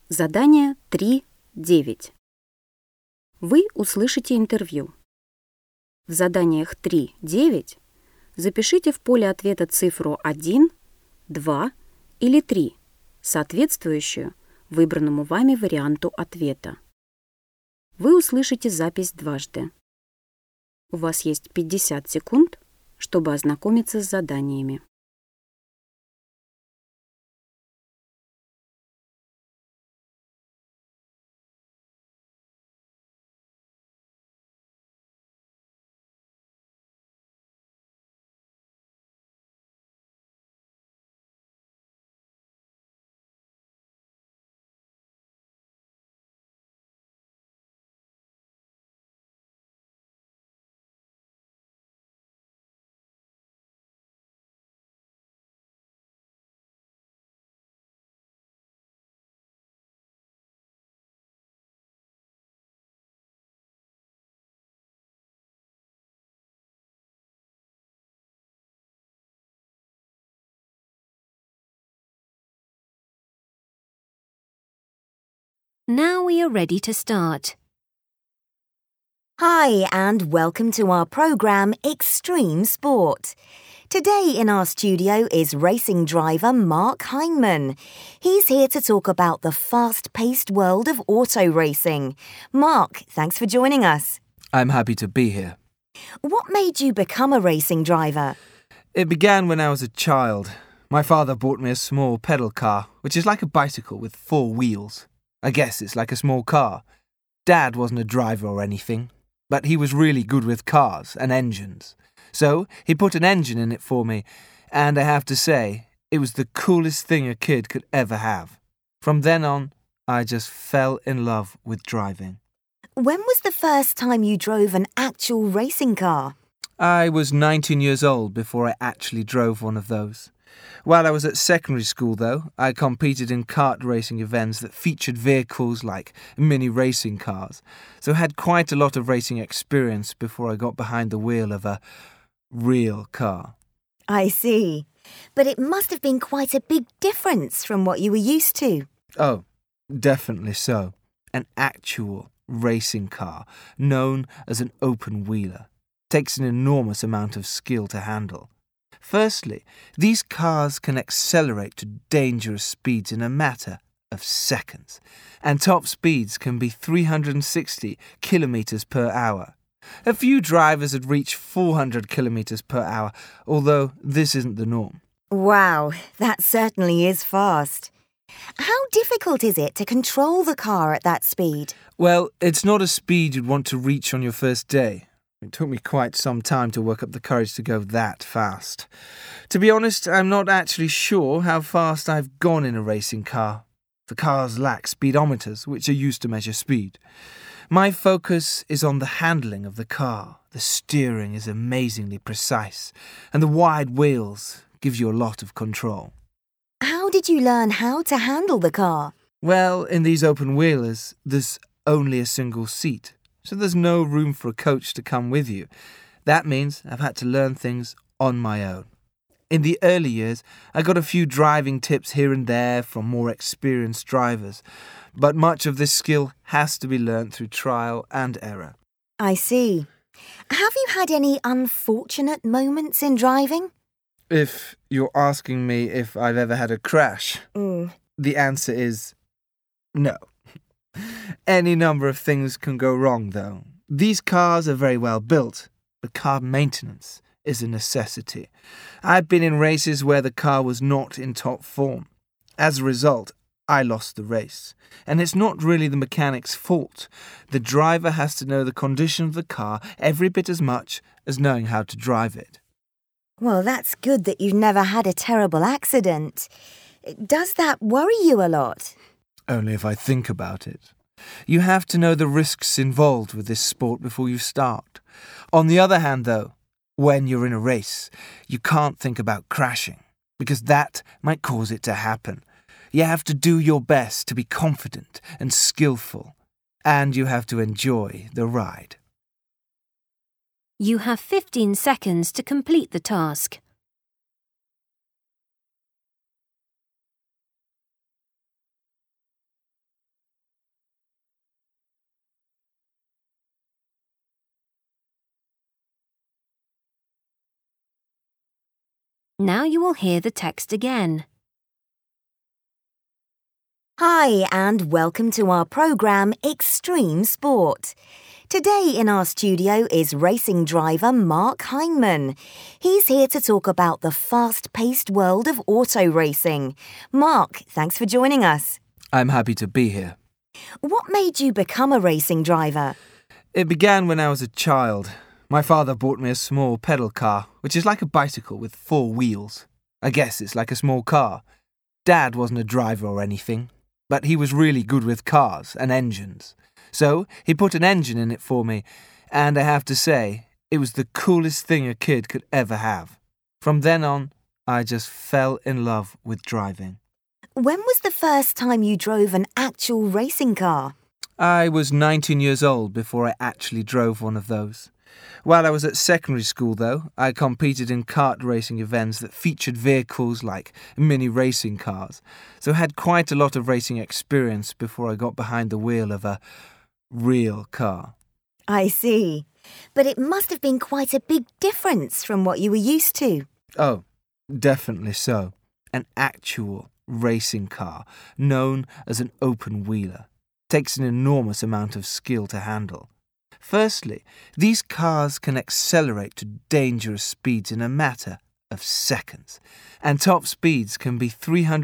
Задание 3.9. Вы услышите интервью. В заданиях 3.9 запишите в поле ответа цифру 1, 2 или 3, соответствующую выбранному вами варианту ответа. Вы услышите запись дважды. У вас есть 50 секунд, чтобы ознакомиться с заданиями. Now we are ready to start. Hi and welcome to our programme Extreme Sport. Today in our studio is racing driver Mark Heinman. He's here to talk about the fast-paced world of auto racing. Mark, thanks for joining us. I'm happy to be here. What made you become a racing driver? It began when I was a child. My father bought me a small pedal car, which is like a bicycle with 4 wheels. I guess it's like a small car. Dad wasn't a driver or anything, but he was really good with cars and engines. So he put an engine in it for me, and I have to say, it was the coolest thing a kid could ever have. From then on, I just fell in love with driving. When was the first time you drove an actual racing car? I was 19 years old before I actually drove one of those. While I was at secondary school, though, I competed in kart racing events that featured vehicles like mini racing cars, so I had quite a lot of racing experience before I got behind the wheel of a real car. I see. But it must have been quite a big difference from what you were used to. Oh, definitely so. An actual racing car, known as an open-wheeler, takes an enormous amount of skill to handle. Firstly, these cars can accelerate to dangerous speeds in a matter of seconds, and top speeds can be 360 kilometers per hour. A few drivers had reached 400 kilometers per hour, although this isn't the norm. Wow, that certainly is fast. How difficult is it to control the car at that speed? Well, it's not a speed you'd want to reach on your first day. It took me quite some time to work up the courage to go that fast. To be honest, I'm not actually sure how fast I've gone in a racing car. The cars lack speedometers, which are used to measure speed. My focus is on the handling of the car. The steering is amazingly precise, and the wide wheels give you a lot of control. How did you learn how to handle the car? Well, in these open-wheelers, there's only a single seat, so there's no room for a coach to come with you. That means I've had to learn things on my own. In the early years, I got a few driving tips here and there from more experienced drivers, but much of this skill has to be learnt through trial and error. I see. Have you had any unfortunate moments in driving? If you're asking me if I've ever had a crash, the answer is no. Any number of things can go wrong, though. These cars are very well built, but car maintenance is a necessity. I've been in races where the car was not in top form. As a result, I lost the race. And it's not really the mechanic's fault. The driver has to know the condition of the car every bit as much as knowing how to drive it. Well, that's good that you've never had a terrible accident. Does that worry you a lot? Only if I think about it. You have to know the risks involved with this sport before you start. On the other hand, though, when you're in a race, you can't think about crashing, because that might cause it to happen. You have to do your best to be confident and skillful, and you have to enjoy the ride. You have 15 seconds to complete the task. Now you will hear the text again. Hi, and welcome to our program Extreme Sport. Today in our studio is racing driver Mark Heinman. He's here to talk about the fast-paced world of auto racing. Mark, thanks for joining us. I'm happy to be here. What made you become a racing driver? It began when I was a child. My father bought me a small pedal car, which is like a bicycle with 4 wheels. I guess it's like a small car. Dad wasn't a driver or anything, but he was really good with cars and engines. So he put an engine in it for me, and I have to say, it was the coolest thing a kid could ever have. From then on, I just fell in love with driving. When was the first time you drove an actual racing car? I was 19 years old before I actually drove one of those. While I was at secondary school, though, I competed in kart racing events that featured vehicles like mini racing cars, so I had quite a lot of racing experience before I got behind the wheel of a real car. I see. But it must have been quite a big difference from what you were used to. Oh, definitely so. An actual racing car, known as an open-wheeler, takes an enormous amount of skill to handle. Firstly, these cars can accelerate to dangerous speeds in a matter of seconds, and top speeds can be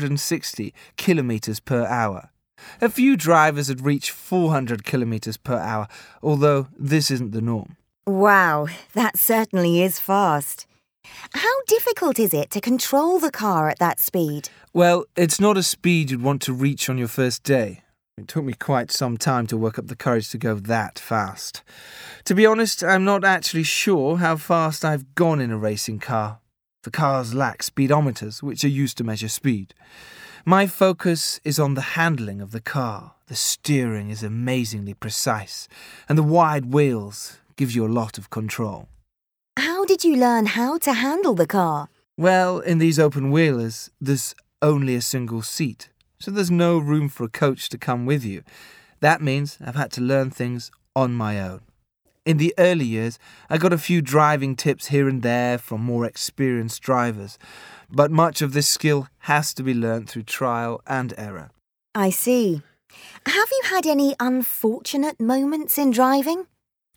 360 kilometers per hour. A few drivers had reached 400 kilometers per hour, although this isn't the norm. Wow, that certainly is fast. How difficult is it to control the car at that speed? Well, it's not a speed you'd want to reach on your first day. It took me quite some time to work up the courage to go that fast. To be honest, I'm not actually sure how fast I've gone in a racing car. The cars lack speedometers, which are used to measure speed. My focus is on the handling of the car. The steering is amazingly precise, and the wide wheels give you a lot of control. How did you learn how to handle the car? Well, in these open-wheelers, there's only a single seat, so there's no room for a coach to come with you. That means I've had to learn things on my own. In the early years, I got a few driving tips here and there from more experienced drivers, but much of this skill has to be learnt through trial and error. I see. Have you had any unfortunate moments in driving?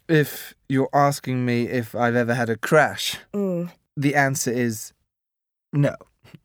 If you're asking me if I've ever had a crash, the answer is no.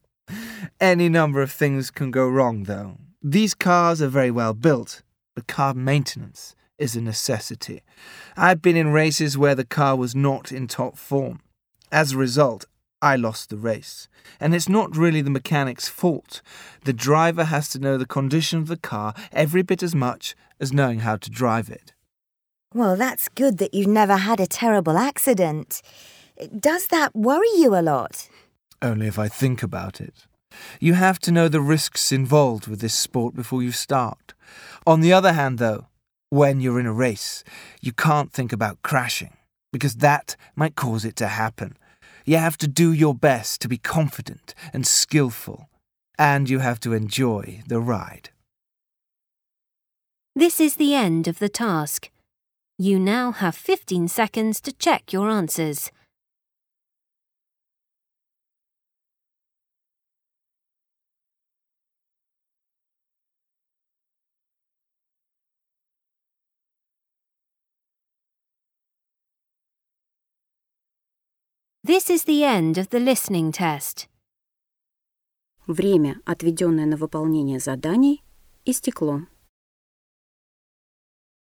Any number of things can go wrong, though. These cars are very well built, but car maintenance is a necessity. I've been in races where the car was not in top form. As a result, I lost the race. And it's not really the mechanic's fault. The driver has to know the condition of the car every bit as much as knowing how to drive it. Well, that's good that you've never had a terrible accident. Does that worry you a lot? Only if I think about it. You have to know the risks involved with this sport before you start. On the other hand, though, when you're in a race, you can't think about crashing, because that might cause it to happen. You have to do your best to be confident and skillful, and you have to enjoy the ride. This is the end of the task. You now have 15 seconds to check your answers. This is the end of the listening test. Время, отведенное на выполнение заданий, истекло.